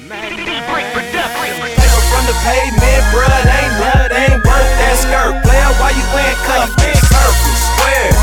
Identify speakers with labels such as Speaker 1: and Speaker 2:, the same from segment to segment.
Speaker 1: Paper from the pavement, bruh, ain't worth that skirt. Player, why you wearing cuffs? Circle, square,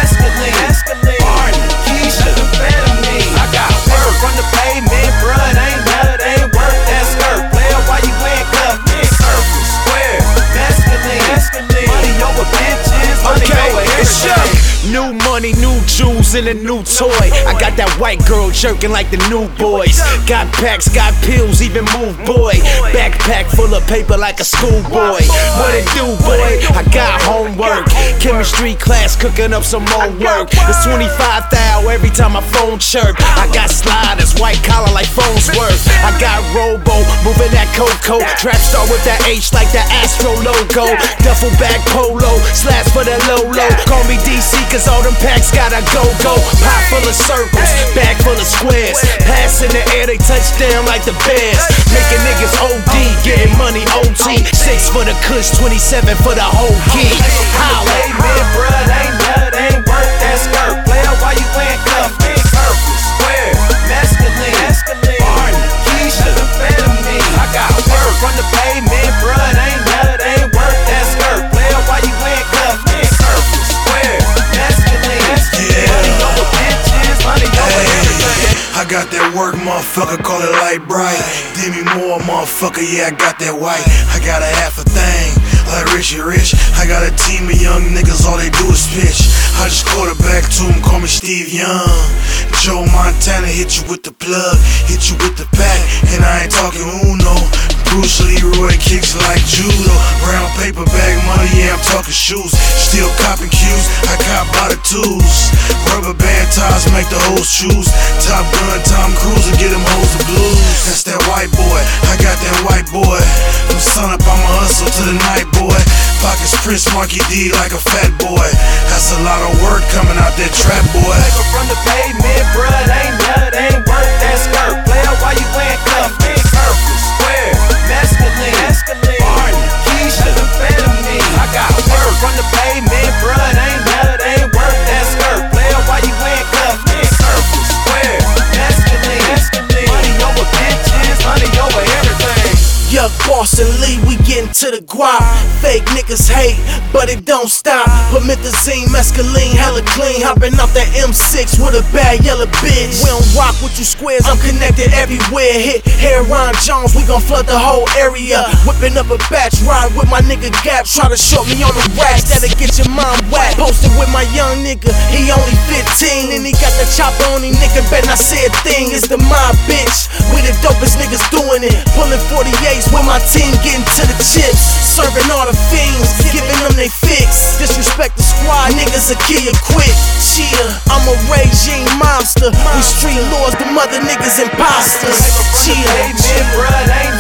Speaker 1: masculine, Barney, Keisha, amphetamine. I got paper from the pavement, bruh, ain't worth that skirt. Player, why you wearing cuffs? Circle, square, masculine, money over bitches, money over everything.
Speaker 2: New money, new jewels, and a new toy. I got that white girl jerking like the new boys. Got packs, got pills, even move boy. Backpack full of paper like a schoolboy. What it do, boy? I got homework. Chemistry class cooking up some more work. It's 25,000 every time my phone chirp. I got sliders, white collar like phones work. I got Robo, moving that Coco. Trap star with that H like that Astro logo. Duffel bag polo, slash for the low. Call me DC, cause all them packs gotta go. Pot full of circles, bag full of squares. Pass in the air, they touch down like the Bears. Making niggas OD, getting money OT. 6 for the Kush, 27 for the whole key. Holla.
Speaker 1: Bruh, ain't worth that skirt. Player, why you wearing cuffs? Circle, square, masculine, Barney, Keisha, amphetamine. I got word from the pavement, bruh, ain't worth that skirt. Player, why you wearing cuffs? Circle, square, masculine, money over bitches, money over everything.
Speaker 3: I got that work, motherfucker, call it light bright. Demi Moore, motherfucker, yeah, I got that white. I got a half a thing, like Richie Rich. I got a team of young niggas, all they do is pitch. I just quarterback to him, call me Steve Young. Joe Montana hit you with the plug, hit you with the pack, and I ain't talking Uno. Bruce Leroy kicks like judo. Brown paper bag money, yeah, I'm talking shoes. Still copping cues, I cop by the tools. Rubber band ties make the hoes choose. Top Gun, Tom Cruise, and get them hoes the blues. That's that white boy, I got that white boy. From sun up, I'ma hustle to the night, boy. Pockets Prince Monkey D like a fat boy. That's a lot of work coming out that trap, boy.
Speaker 1: Paper from the pavement, bruh, ain't worth that skirt. Player, why you wearing cuffs? Circle, square, masculine, Barney, Keisha, amphetamine. I got word from the pavement, bruh, ain't worth that skirt. Player, why you wearing cuffs? Circle, square, masculine, money over bitches, money over everything.
Speaker 2: Yuck, Boss and Lee, we getting to the guap. Fake niggas hate, but it don't stop. Promethazine, mescaline, hella clean. Hopping out that M6 with a bad yellow bitch. We don't rock with you squares, I'm connected everywhere. Hit Ron Jones, we gon' flood the whole area. Whipping up a batch, ride with my nigga Gap. Try to short me on the racks, that'll get your mom whacked. Posted with my young nigga, he only 15. And he got the chopper on him, nigga, bet not say a thing. It's the mob, bitch, we the dopest niggas doing it. Pulling 48s with my team, getting to the chips. Serving all the fiends, giving them they fix. Disrespect the squad, niggas a kill you quick. Cheater, I'm a regime monster. We street lords, the mother niggas imposters. Cheater,
Speaker 1: Bruh,